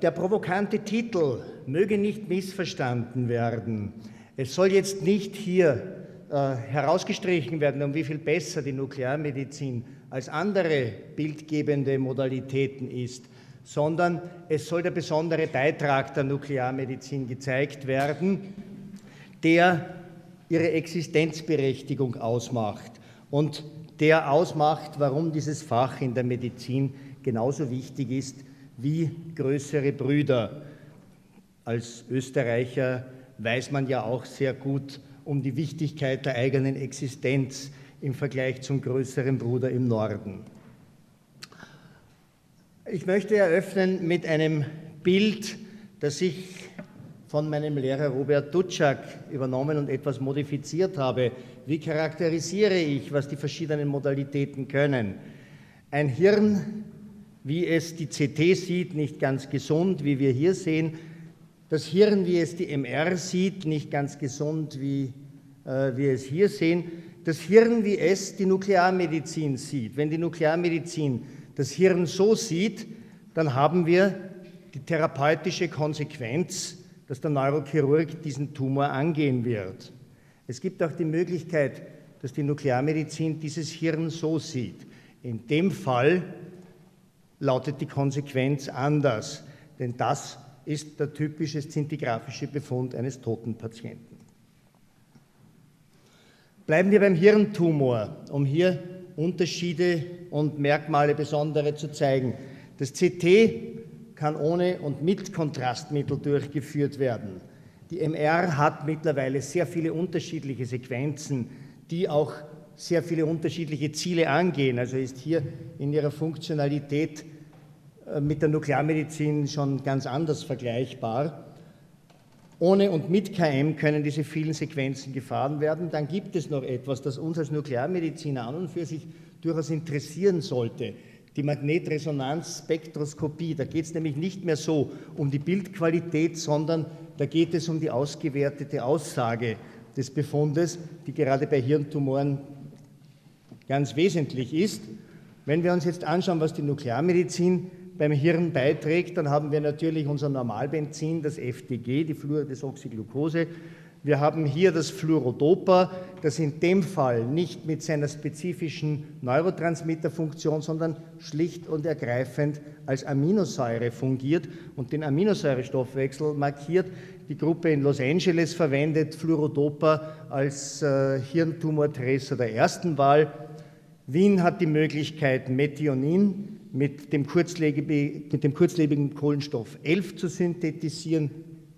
der provokante Titel möge nicht missverstanden werden. Es soll jetzt nicht hier herausgestrichen werden, um wie viel besser die Nuklearmedizin als andere bildgebende Modalitäten ist, sondern es soll der besondere Beitrag der Nuklearmedizin gezeigt werden, der ihre Existenzberechtigung ausmacht und der ausmacht, warum dieses Fach in der Medizin genauso wichtig ist wie größere Brüder. Als Österreicher weiß man ja auch sehr gut um die Wichtigkeit der eigenen Existenz im Vergleich zum größeren Bruder im Norden. Ich möchte eröffnen mit einem Bild, das ich von meinem Lehrer Robert Duczak übernommen und etwas modifiziert habe. Wie charakterisiere ich, was die verschiedenen Modalitäten können? Ein Hirn, wie es die CT sieht, nicht ganz gesund, wie wir hier sehen. Das Hirn, wie es die MR sieht, nicht ganz gesund, wie wir es hier sehen. Das Hirn, wie es die Nuklearmedizin sieht. Wenn die Nuklearmedizin das Hirn so sieht, dann haben wir die therapeutische Konsequenz, dass der Neurochirurg diesen Tumor angehen wird. Es gibt auch die Möglichkeit, dass die Nuklearmedizin dieses Hirn so sieht. In dem Fall lautet die Konsequenz anders, denn das ist der typische szintigraphische Befund eines toten Patienten. Bleiben wir beim Hirntumor, um hier Unterschiede und Merkmale besondere zu zeigen. Das CT kann ohne und mit Kontrastmittel durchgeführt werden. Die MR hat mittlerweile sehr viele unterschiedliche Sequenzen, die auch sehr viele unterschiedliche Ziele angehen. Also ist hier in ihrer Funktionalität mit der Nuklearmedizin schon ganz anders vergleichbar. Ohne und mit KM können diese vielen Sequenzen gefahren werden. Dann gibt es noch etwas, das uns als Nuklearmediziner an und für sich durchaus interessieren sollte. Die Magnetresonanzspektroskopie. Da geht es nämlich nicht mehr so um die Bildqualität, sondern da geht es um die ausgewertete Aussage des Befundes, die gerade bei Hirntumoren ganz wesentlich ist. Wenn wir uns jetzt anschauen, was die Nuklearmedizin beim Hirn beiträgt, dann haben wir natürlich unser Normalbenzin, das FDG, die Fluordesoxyglucose. Wir haben hier das Fluorodopa, das in dem Fall nicht mit seiner spezifischen Neurotransmitterfunktion, sondern schlicht und ergreifend als Aminosäure fungiert und den Aminosäurestoffwechsel markiert. Die Gruppe in Los Angeles verwendet Fluorodopa als Hirntumortracer der ersten Wahl. Wien hat die Möglichkeit, Methionin mit dem kurzlebigen Kohlenstoff 11 zu synthetisieren.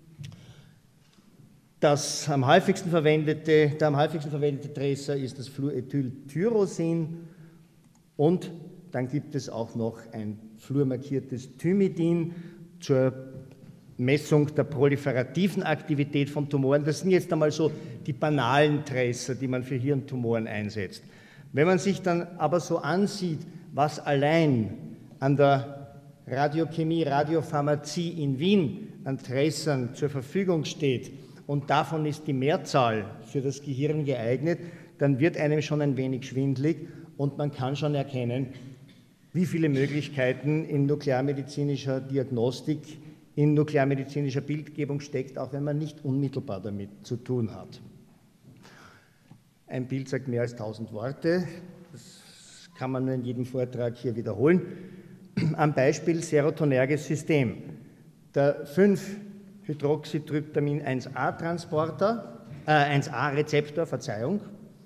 Der am häufigsten verwendete Tracer ist das Fluorethyltyrosin und dann gibt es auch noch ein fluormarkiertes Thymidin zur Messung der proliferativen Aktivität von Tumoren. Das sind jetzt einmal so die banalen Tracer, die man für Hirntumoren einsetzt. Wenn man sich dann aber so ansieht, was allein an der Radiochemie, Radiopharmazie in Wien an Tracern zur Verfügung steht, und davon ist die Mehrzahl für das Gehirn geeignet, dann wird einem schon ein wenig schwindlig und man kann schon erkennen, wie viele Möglichkeiten in nuklearmedizinischer Diagnostik, in nuklearmedizinischer Bildgebung steckt, auch wenn man nicht unmittelbar damit zu tun hat. Ein Bild sagt mehr als 1000 Worte, das kann man nur in jedem Vortrag hier wiederholen. Am Beispiel serotonerges System. Der 5-Hydroxytryptamin 1A-Rezeptor, Verzeihung.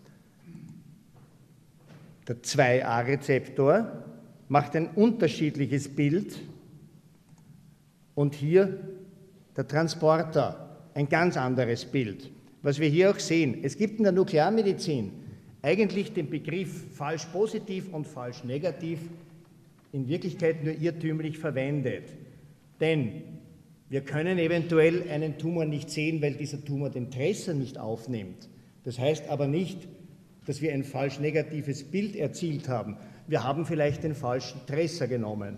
Der 2A-Rezeptor macht ein unterschiedliches Bild und hier der Transporter, ein ganz anderes Bild. Was wir hier auch sehen, es gibt in der Nuklearmedizin eigentlich den Begriff falsch positiv und falsch negativ in Wirklichkeit nur irrtümlich verwendet. Denn wir können eventuell einen Tumor nicht sehen, weil dieser Tumor den Tracer nicht aufnimmt. Das heißt aber nicht, dass wir ein falsch negatives Bild erzielt haben. Wir haben vielleicht den falschen Tracer genommen.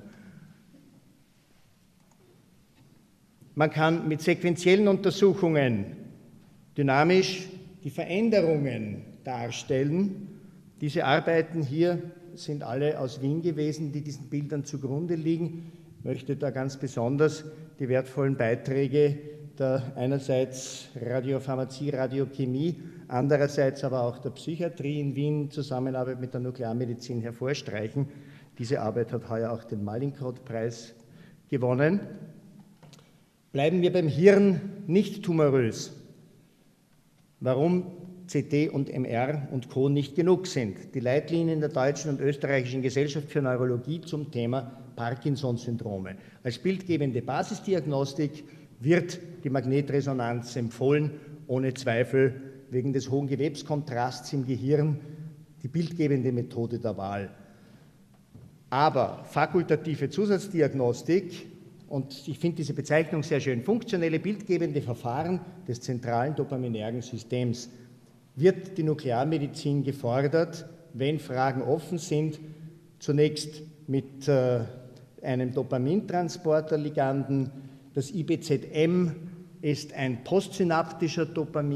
Man kann mit sequentiellen Untersuchungen dynamisch die Veränderungen darstellen. Diese Arbeiten hier sind alle aus Wien gewesen, die diesen Bildern zugrunde liegen. möchte da ganz besonders die wertvollen Beiträge der einerseits Radiopharmazie, Radiochemie, andererseits aber auch der Psychiatrie in Wien, Zusammenarbeit mit der Nuklearmedizin hervorstreichen. Diese Arbeit hat heuer auch den Mallinckrodt-Preis gewonnen. Bleiben wir beim Hirn nicht tumorös. Warum CT und MR und Co. nicht genug sind. Die Leitlinien der Deutschen und Österreichischen Gesellschaft für Neurologie zum Thema Parkinson-Syndrome. Als bildgebende Basisdiagnostik wird die Magnetresonanz empfohlen, ohne Zweifel wegen des hohen Gewebskontrasts im Gehirn die bildgebende Methode der Wahl. Aber fakultative Zusatzdiagnostik, und ich finde diese Bezeichnung sehr schön, funktionelle bildgebende Verfahren des zentralen dopaminergen Systems, wird die Nuklearmedizin gefordert, wenn Fragen offen sind, zunächst mit einem Dopamintransporterliganden. Das IBZM ist ein postsynaptisches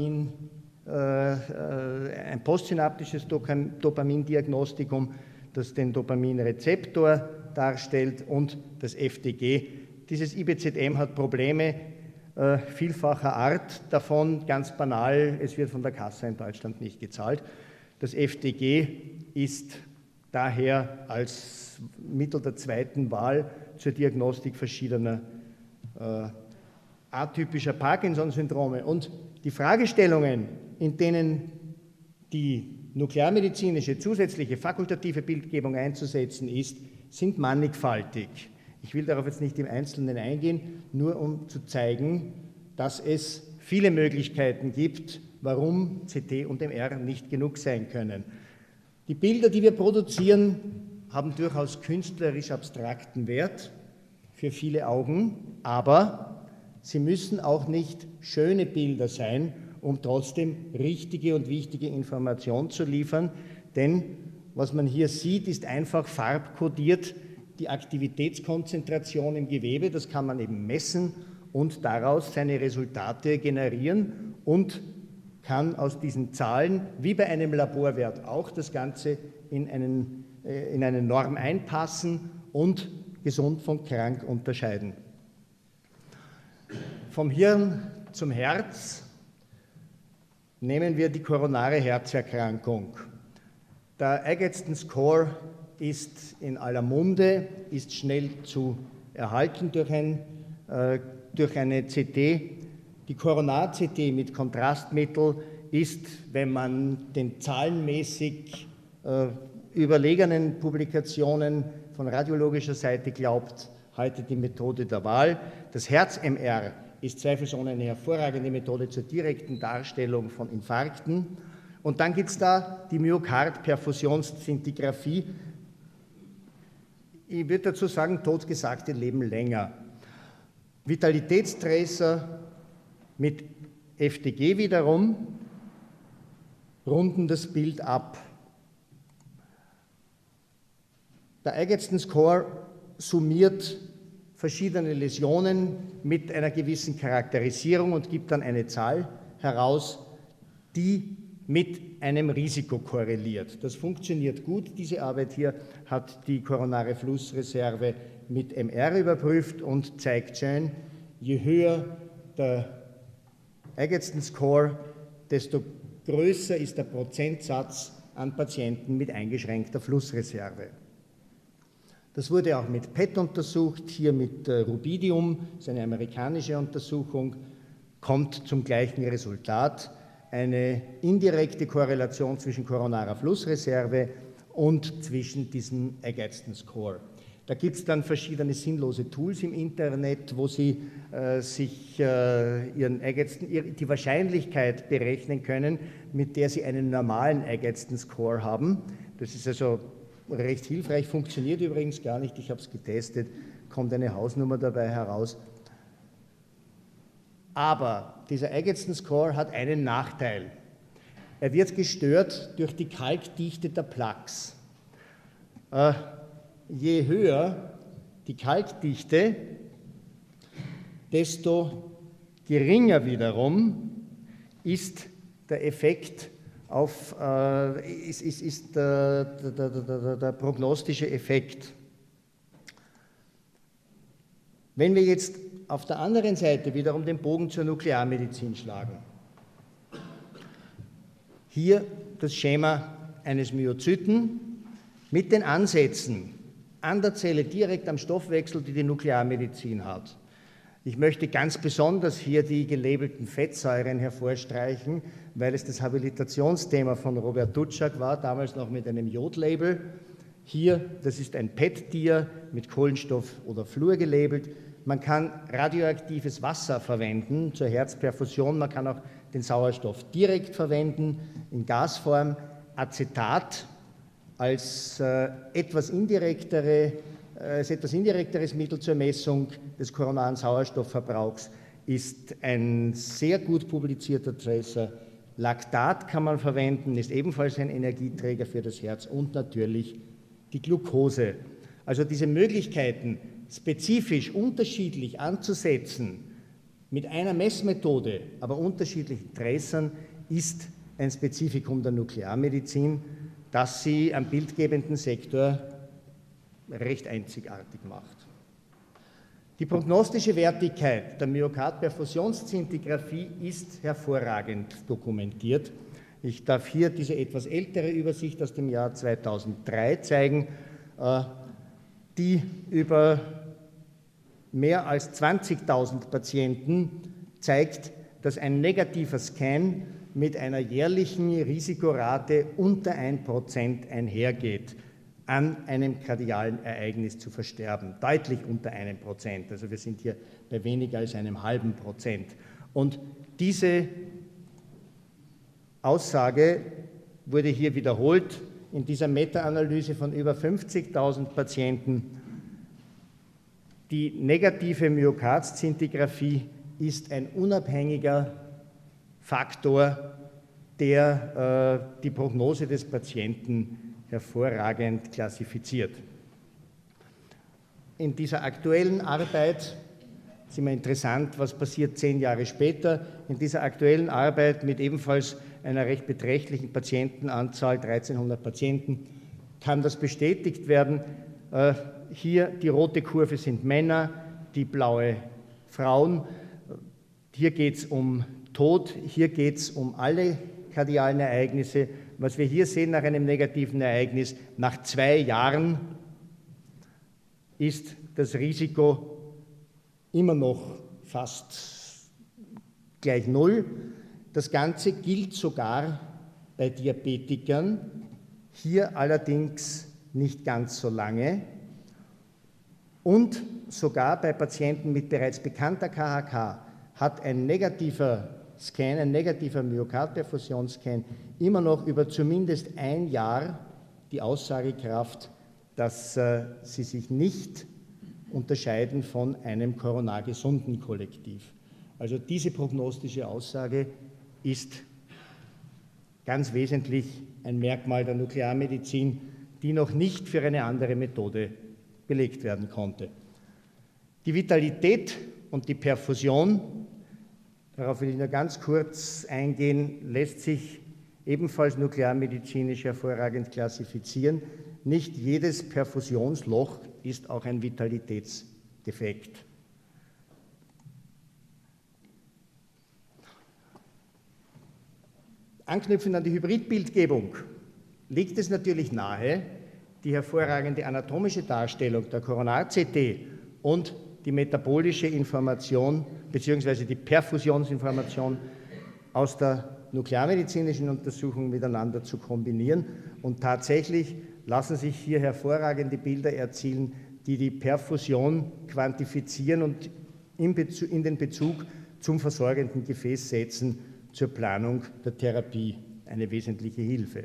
Dopamindiagnostikum, das den Dopaminrezeptor darstellt, und das FDG. Dieses IBZM hat Probleme vielfacher Art, davon ganz banal, es wird von der Kasse in Deutschland nicht gezahlt. Das FDG ist daher als Mittel der zweiten Wahl zur Diagnostik verschiedener atypischer Parkinson-Syndrome. Und die Fragestellungen, in denen die nuklearmedizinische zusätzliche fakultative Bildgebung einzusetzen ist, sind mannigfaltig. Ich will darauf jetzt nicht im Einzelnen eingehen, nur um zu zeigen, dass es viele Möglichkeiten gibt, warum CT und MR nicht genug sein können. Die Bilder, die wir produzieren, haben durchaus künstlerisch abstrakten Wert für viele Augen, aber sie müssen auch nicht schöne Bilder sein, um trotzdem richtige und wichtige Informationen zu liefern, denn was man hier sieht, ist einfach farbkodiert die Aktivitätskonzentration im Gewebe, das kann man eben messen und daraus seine Resultate generieren und kann aus diesen Zahlen, wie bei einem Laborwert auch, das Ganze in eine Norm einpassen und gesund von krank unterscheiden. Vom Hirn zum Herz nehmen wir die koronare Herzerkrankung. Der Agatston Score ist in aller Munde, ist schnell zu erhalten durch eine CT. Die Koronar-CT mit Kontrastmittel ist, wenn man den zahlenmäßig überlegenen Publikationen von radiologischer Seite glaubt, heute die Methode der Wahl. Das Herz-MR ist zweifelsohne eine hervorragende Methode zur direkten Darstellung von Infarkten. Und dann gibt es da die Myokard-Perfusionsszintigraphie. Ich würde dazu sagen, Totgesagte leben länger. Vitalitätstracer mit FDG wiederum runden das Bild ab. Der Agatston Score summiert verschiedene Läsionen mit einer gewissen Charakterisierung und gibt dann eine Zahl heraus, die mit einem Risiko korreliert. Das funktioniert gut. Diese Arbeit hier hat die koronare Flussreserve mit MR überprüft und zeigt schön, je höher der Agatston Score, desto größer ist der Prozentsatz an Patienten mit eingeschränkter Flussreserve. Das wurde auch mit PET untersucht, hier mit Rubidium, das ist eine amerikanische Untersuchung, kommt zum gleichen Resultat. Eine indirekte Korrelation zwischen koronarer Flussreserve und zwischen diesem Agatston Score. Da gibt es dann verschiedene sinnlose Tools im Internet, wo Sie sich die Wahrscheinlichkeit berechnen können, mit der Sie einen normalen Agatston Score haben. Das ist also recht hilfreich, funktioniert übrigens gar nicht, ich habe es getestet, kommt eine Hausnummer dabei heraus. Aber dieser Agatston Score hat einen Nachteil. Er wird gestört durch die Kalkdichte der Plaques. Je höher die Kalkdichte, desto geringer wiederum ist der Effekt auf, ist der prognostische Effekt. Wenn wir jetzt auf der anderen Seite wiederum den Bogen zur Nuklearmedizin schlagen, hier das Schema eines Myozyten mit den Ansätzen an der Zelle direkt am Stoffwechsel, die die Nuklearmedizin hat. Ich möchte ganz besonders hier die gelabelten Fettsäuren hervorstreichen, weil es das Habilitationsthema von Robert Duczak war, damals noch mit einem Jodlabel. Hier, das ist ein PET-Tier mit Kohlenstoff oder Fluor gelabelt. Man kann radioaktives Wasser verwenden zur Herzperfusion, man kann auch den Sauerstoff direkt verwenden in Gasform. Acetat als etwas indirekteres Mittel zur Messung des koronaren Sauerstoffverbrauchs ist ein sehr gut publizierter Tracer. Lactat kann man verwenden, ist ebenfalls ein Energieträger für das Herz und natürlich die Glucose. Also diese Möglichkeiten, spezifisch unterschiedlich anzusetzen, mit einer Messmethode, aber unterschiedlichen Tracern, ist ein Spezifikum der Nuklearmedizin, das sie am bildgebenden Sektor recht einzigartig macht. Die prognostische Wertigkeit der Myokardperfusionsszintigraphie ist hervorragend dokumentiert. Ich darf hier diese etwas ältere Übersicht aus dem Jahr 2003 zeigen, die über mehr als 20.000 Patienten zeigt, dass ein negativer Scan mit einer jährlichen Risikorate unter 1% einhergeht, an einem kardialen Ereignis zu versterben. Deutlich unter 1%. Also wir sind hier bei weniger als einem halben Prozent. Und diese Aussage wurde hier wiederholt in dieser Meta-Analyse von über 50.000 Patienten. Die negative Myokardszintgraphie ist ein unabhängiger Faktor, der die Prognose des Patienten hervorragend klassifiziert. In dieser aktuellen Arbeit, ist immer interessant, was passiert 10 Jahre später, in dieser aktuellen Arbeit mit ebenfalls einer recht beträchtlichen Patientenanzahl, 1300 Patienten, kann das bestätigt werden. Hier die rote Kurve sind Männer, die blaue Frauen. Hier geht es um Tod, hier geht es um alle kardialen Ereignisse. Was wir hier sehen nach einem negativen Ereignis, nach 2 Jahren ist das Risiko immer noch fast gleich 0. Das Ganze gilt sogar bei Diabetikern, hier allerdings nicht ganz so lange. Und sogar bei Patienten mit bereits bekannter KHK hat ein negativer Scan, ein negativer Myokardperfusionsscan immer noch über zumindest 1 Jahr die Aussagekraft, dass sie sich nicht unterscheiden von einem koronargesunden Kollektiv. Also diese prognostische Aussage ist ganz wesentlich ein Merkmal der Nuklearmedizin, die noch nicht für eine andere Methode belegt werden konnte. Die Vitalität und die Perfusion, darauf will ich nur ganz kurz eingehen, lässt sich ebenfalls nuklearmedizinisch hervorragend klassifizieren. Nicht jedes Perfusionsloch ist auch ein Vitalitätsdefekt. Anknüpfend an die Hybridbildgebung liegt es natürlich nahe, die hervorragende anatomische Darstellung der Koronar-CT und die metabolische Information bzw. die Perfusionsinformation aus der nuklearmedizinischen Untersuchung miteinander zu kombinieren. Und tatsächlich lassen sich hier hervorragende Bilder erzielen, die die Perfusion quantifizieren und in den Bezug zum versorgenden Gefäß setzen zur Planung der Therapie eine wesentliche Hilfe.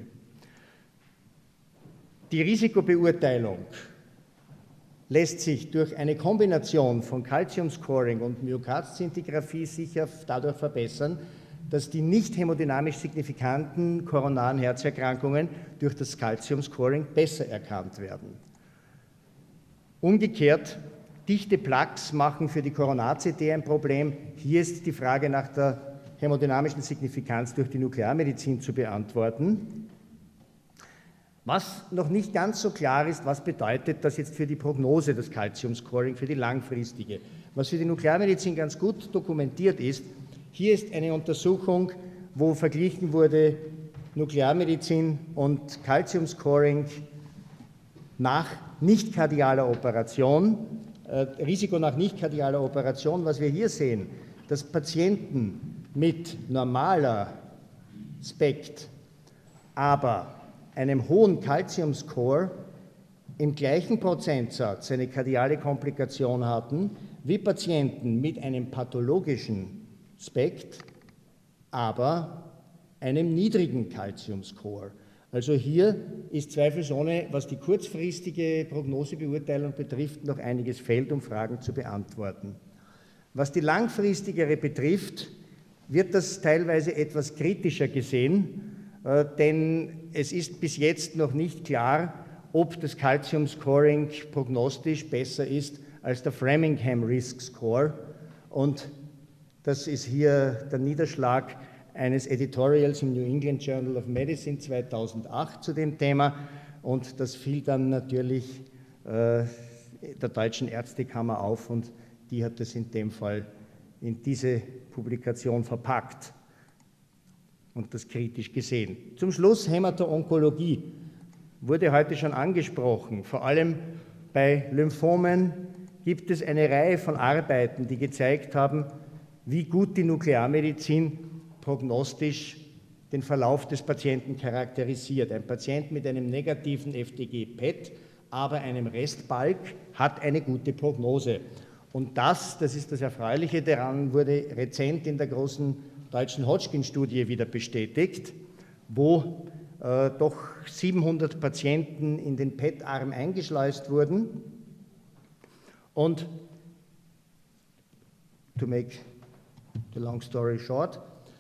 Die Risikobeurteilung lässt sich durch eine Kombination von Calcium-Scoring und Myokardszintgraphie sicher dadurch verbessern, dass die nicht hämodynamisch signifikanten koronaren Herzerkrankungen durch das Calcium-Scoring besser erkannt werden. Umgekehrt, dichte Plaques machen für die Koronar-CT ein Problem. Hier ist die Frage nach der hämodynamischen Signifikanz durch die Nuklearmedizin zu beantworten. Was noch nicht ganz so klar ist, was bedeutet das jetzt für die Prognose, das Calcium-Scoring, für die langfristige. Was für die Nuklearmedizin ganz gut dokumentiert ist, hier ist eine Untersuchung, wo verglichen wurde Nuklearmedizin und Calcium-Scoring nach nicht-kardialer Operation, Risiko nach nicht-kardialer Operation. Was wir hier sehen, dass Patienten mit normaler SPECT, aber einem hohen Calcium-Score im gleichen Prozentsatz eine kardiale Komplikation hatten, wie Patienten mit einem pathologischen SPECT, aber einem niedrigen Calcium-Score. Also hier ist zweifelsohne, was die kurzfristige Prognosebeurteilung betrifft, noch einiges Feld, um Fragen zu beantworten. Was die langfristigere betrifft, wird das teilweise etwas kritischer gesehen, denn es ist bis jetzt noch nicht klar, ob das Calcium-Scoring prognostisch besser ist als der Framingham Risk Score. Und das ist hier der Niederschlag eines Editorials im New England Journal of Medicine 2008 zu dem Thema. Und das fiel dann natürlich der Deutschen Ärztekammer auf und die hat das in dem Fall in diese Publikation verpackt und das kritisch gesehen. Zum Schluss Hämato-Onkologie wurde heute schon angesprochen. Vor allem bei Lymphomen gibt es eine Reihe von Arbeiten, die gezeigt haben, wie gut die Nuklearmedizin prognostisch den Verlauf des Patienten charakterisiert. Ein Patient mit einem negativen FDG-PET, aber einem Restbalk hat eine gute Prognose. Und das ist das Erfreuliche daran, wurde rezent in der großen deutschen Hodgkin-Studie wieder bestätigt, wo doch 700 Patienten in den PET-Arm eingeschleust wurden. Und to make the long story short,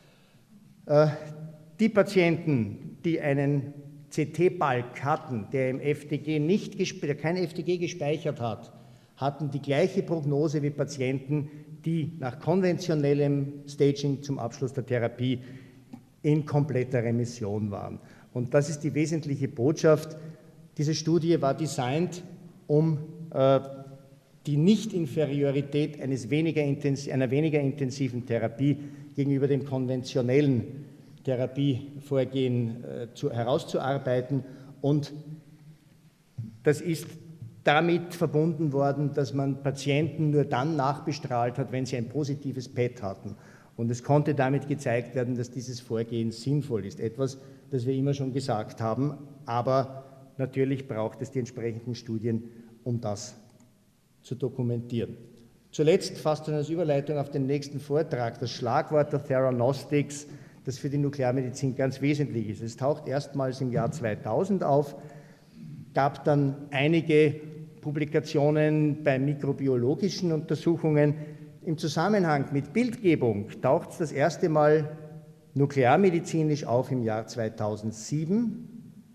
die Patienten, die einen CT-Balk hatten, der im FDG der kein FDG gespeichert hat, hatten die gleiche Prognose wie Patienten, die nach konventionellem Staging zum Abschluss der Therapie in kompletter Remission waren. Und das ist die wesentliche Botschaft. Diese Studie war designt, um die Nicht-Inferiorität einer weniger intensiven Therapie gegenüber dem konventionellen Therapievorgehen herauszuarbeiten. Und das ist damit verbunden worden, dass man Patienten nur dann nachbestrahlt hat, wenn sie ein positives PET hatten. Und es konnte damit gezeigt werden, dass dieses Vorgehen sinnvoll ist. Etwas, das wir immer schon gesagt haben, aber natürlich braucht es die entsprechenden Studien, um das zu dokumentieren. Zuletzt, fast als Überleitung auf den nächsten Vortrag, das Schlagwort der Theranostics, das für die Nuklearmedizin ganz wesentlich ist. Es taucht erstmals im Jahr 2000 auf, gab dann einige Publikationen bei mikrobiologischen Untersuchungen. Im Zusammenhang mit Bildgebung taucht es das erste Mal nuklearmedizinisch auf im Jahr 2007.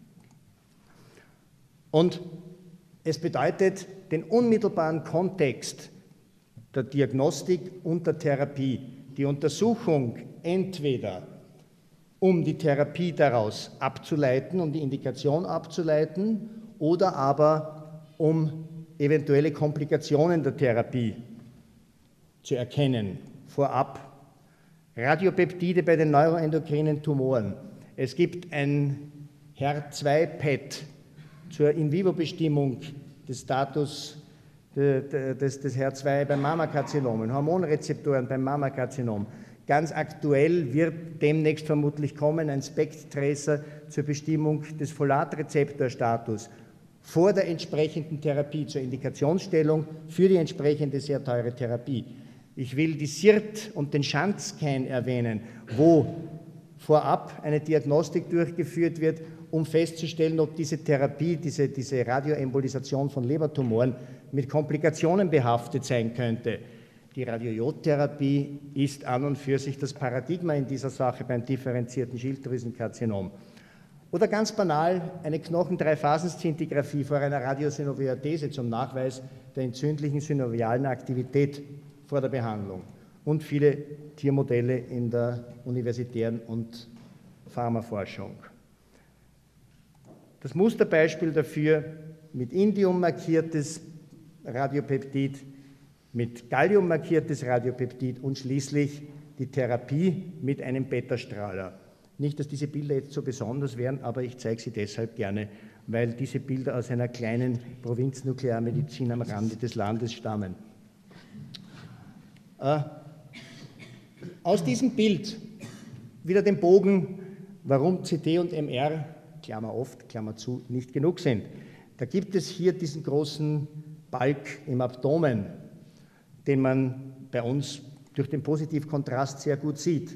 Und es bedeutet den unmittelbaren Kontext der Diagnostik und der Therapie. Die Untersuchung entweder um die Therapie daraus abzuleiten, um die Indikation abzuleiten, oder aber um eventuelle Komplikationen der Therapie zu erkennen, vorab. Radiopeptide bei den neuroendokrinen Tumoren. Es gibt ein HER2-PET zur In-vivo-Bestimmung des Status des HER2 beim Mammakarzinom, Hormonrezeptoren beim Mammakarzinom. Ganz aktuell wird demnächst vermutlich kommen ein SPECT-Tracer zur Bestimmung des Folatrezeptorstatus vor der entsprechenden Therapie, zur Indikationsstellung für die entsprechende sehr teure Therapie. Ich will die SIRT und den Shunt-Scan erwähnen, wo vorab eine Diagnostik durchgeführt wird, um festzustellen, ob diese Therapie, diese Radioembolisation von Lebertumoren mit Komplikationen behaftet sein könnte. Die Radiojodtherapie ist an und für sich das Paradigma in dieser Sache beim differenzierten Schilddrüsenkarzinom. Oder ganz banal eine Knochen-3-Phasen-Szintigraphie vor einer Radiosynoviothese zum Nachweis der entzündlichen synovialen Aktivität vor der Behandlung. Und viele Tiermodelle in der universitären und Pharmaforschung. das Musterbeispiel dafür mit Indium markiertes Radiopeptid, mit Gallium markiertes Radiopeptid und schließlich die Therapie mit einem Beta-Strahler. Nicht, dass diese Bilder jetzt so besonders wären, aber ich zeige sie deshalb gerne, weil diese Bilder aus einer kleinen Provinz Nuklearmedizin am Rande des Landes stammen. Aus diesem Bild wieder den Bogen, warum CT und MR, Klammer oft, Klammer zu, nicht genug sind. Da gibt es hier diesen großen Balk im Abdomen, den man bei uns durch den Positivkontrast sehr gut sieht.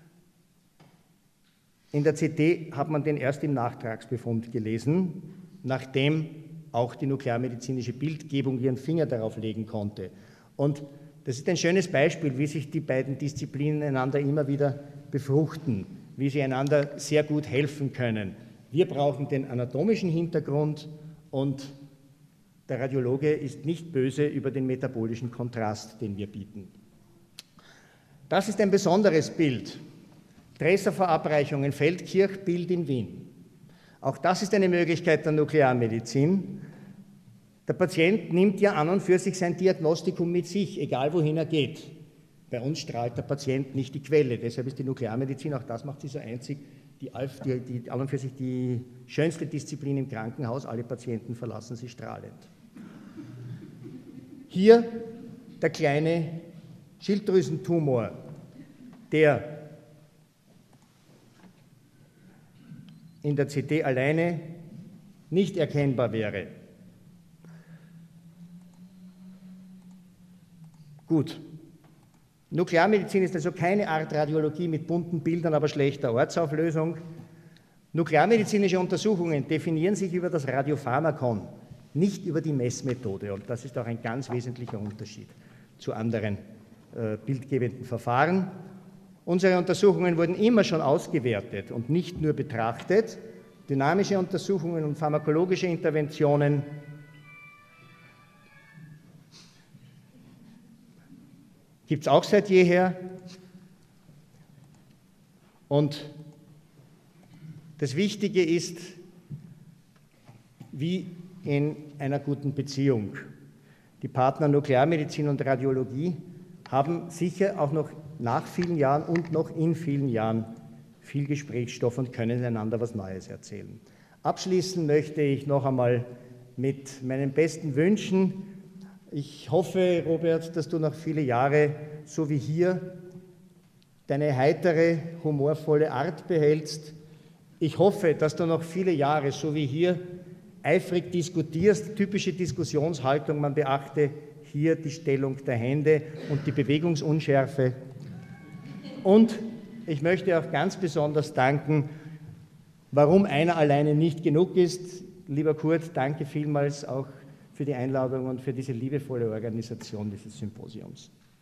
In der CT hat man den erst im Nachtragsbefund gelesen, nachdem auch die nuklearmedizinische Bildgebung ihren Finger darauf legen konnte. Und das ist ein schönes Beispiel, wie sich die beiden Disziplinen einander immer wieder befruchten, wie sie einander sehr gut helfen können. Wir brauchen den anatomischen Hintergrund und der Radiologe ist nicht böse über den metabolischen Kontrast, den wir bieten. Das ist ein besonderes Bild. Tracer-Verabreichung in Feldkirch, Bild in Wien. Auch das ist eine Möglichkeit der Nuklearmedizin. Der Patient nimmt ja an und für sich sein Diagnostikum mit sich, egal wohin er geht. Bei uns strahlt der Patient nicht die Quelle, deshalb ist die Nuklearmedizin, auch das macht sie so einzig, an und für sich die schönste Disziplin im Krankenhaus, alle Patienten verlassen sie strahlend. Hier der kleine Schilddrüsentumor, der in der CT alleine nicht erkennbar wäre. Gut. Nuklearmedizin ist also keine Art Radiologie mit bunten Bildern, aber schlechter Ortsauflösung. Nuklearmedizinische Untersuchungen definieren sich über das Radiopharmakon, nicht über die Messmethode. Und das ist auch ein ganz wesentlicher Unterschied zu anderen bildgebenden Verfahren. Unsere Untersuchungen wurden immer schon ausgewertet und nicht nur betrachtet. Dynamische Untersuchungen und pharmakologische Interventionen gibt es auch seit jeher. Und das Wichtige ist, wie in einer guten Beziehung. Die Partner Nuklearmedizin und Radiologie haben sicher auch noch nach vielen Jahren und noch in vielen Jahren viel Gesprächsstoff und können einander was Neues erzählen. Abschließen möchte ich noch einmal mit meinen besten Wünschen. Ich hoffe, Robert, dass du noch viele Jahre, so wie hier, deine heitere, humorvolle Art behältst. Ich hoffe, dass du noch viele Jahre, so wie hier, eifrig diskutierst, typische Diskussionshaltung, man beachte hier die Stellung der Hände und die Bewegungsunschärfe. Und ich möchte auch ganz besonders danken, warum einer alleine nicht genug ist. Lieber Kurt, danke vielmals auch für die Einladung und für diese liebevolle Organisation dieses Symposiums.